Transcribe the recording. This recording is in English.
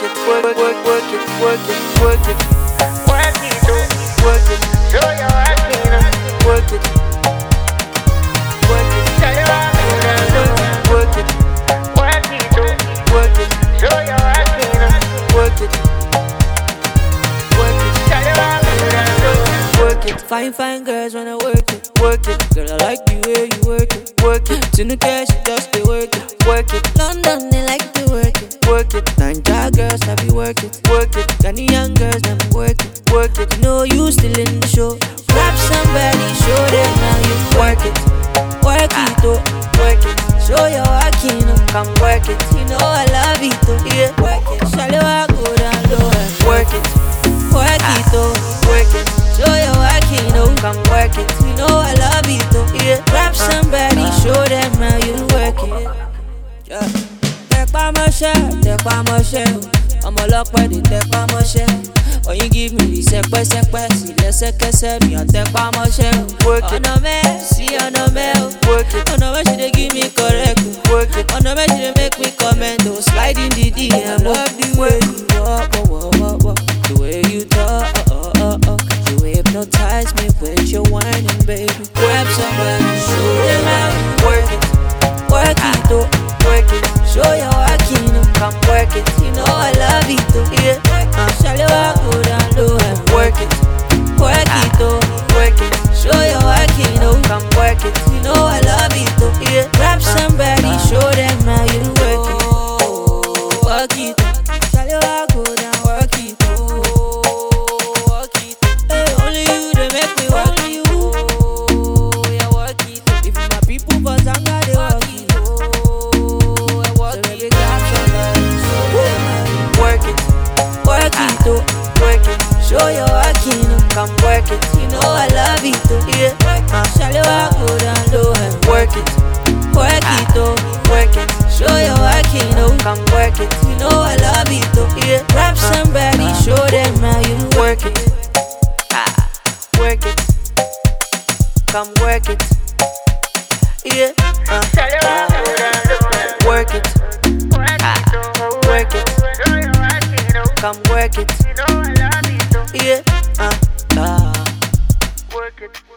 it, work it, work it, work it. Work it, Work it, show your working. work it, work it, Show your working. work it, Work it, work it, show your working. work it, work it, Show your working. work it. Fine girls wanna work it, work it. Girl, I like the way you work it, work it. Tinuke, she just they work it, work it. London, they like to work it, work it. Nigeria girls, I be work it, work it. Ghanaian girls, them work it, work it. You know you still in the show. Grab somebody, show them how you work it, oh, work it. Show your working, oh, come work it. You know I love it, oh, yeah, work it. Shall I go down low and work it, oh, work it. Show your working, oh, come work it. You know I love it, oh, yeah. Grab somebody, show them how you work it. Yeah. Tẹpá mọ́ṣẹ́, ọmọ ọlọ́pẹ́ di tẹpá mọ́ṣẹ́. When you give me the sẹ́pẹ́sẹ́pẹ́, sí lẹ́sẹ̀kẹsẹ̀ mi ò tẹpá mọ́ṣẹ́. Ọ̀nà mẹ́ sí ọ̀nà mẹ́ o. Ọ̀nà mẹ́ she dey give me correct o. Ọ̀nà mẹ́ she dey make me comment o. Slide in the DM, love the way you walk, the way you talk, you hypnotize me with your whining, baby. Grab somebody, show them how you work it, oh, work it. Show your working, oh, come work it. You know I love it, oh, yeah. Shall you go down low and work it, oh, work it. Show your working, oh, come work it. You know I love it, oh, yeah. Grab somebody, show them how you work it, work it. Shall you go down, work it, oh, work it. Hey, only you they make me work it, oh, yeah, work it. If my people for Zanga, they work it, oh, yeah, work it. So baby, grab somebody, show them how you work it, oh, work it. Show your working, oh, come work it. You know I love it, oh, yeah. Shall you go down low and work it, oh, work it. Show your working, oh, come work it. You know I love it, oh, yeah. Grab somebody, show them how you work it, work it. Come work it, yeah. Show your working. Work it, work it. Show your working. Come work it, You know I love it. yeah. Work it.